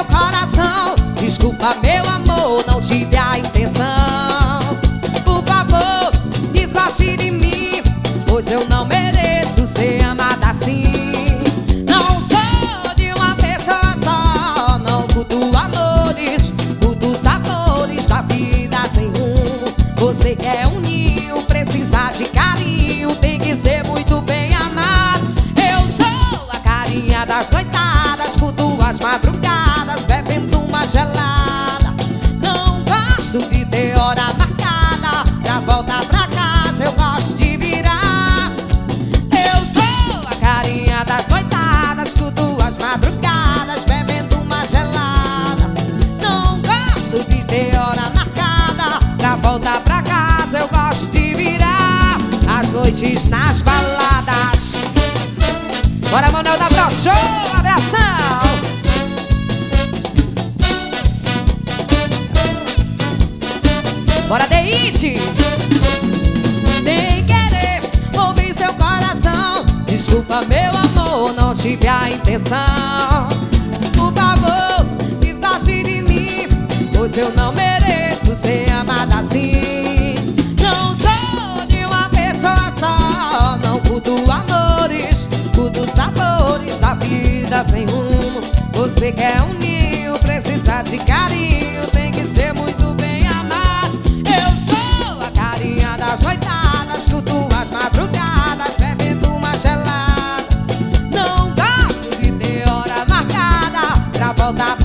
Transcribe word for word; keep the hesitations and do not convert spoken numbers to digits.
seu coração. Desculpa, meu amor, não tive a intenção. Por favor, desgoste de mim, pois eu não mereço ser amada assim. Não sou de uma pessoa só, não curto amores, curto sabores da vida sem rumo. Você quer um ninho, precisa de carinho, tem que ser muito bem amado. Eu sou a carinha das noitadas, curto as madrugadas, bebendo uma gelada. Não gosto de ter hora marcada pra voltar pra casa, eu gosto de virar. Eu sou a carinha das noitadas, curto as madrugadas, bebendo uma gelada. Não gosto de ter hora marcada pra voltar pra casa, eu gosto de virar as noites nas baladas. Bora, Manuel da Bro Show, abração! Bora, Deide! Nem querer ouvir seu coração. Desculpa, meu amor, não tive a intenção. Por favor, desgoste de mim, pois eu não mereço ser amada assim. Não sou de uma pessoa só, não curto amores, curto sabores da vida sem rumo. Você quer um ninho, precisa de carinho, tem que ser muito bem amado. Eu sou a carinha das noitadas, curto as madrugadas, bebendo uma gelada. Não gosto de ter hora marcada pra voltar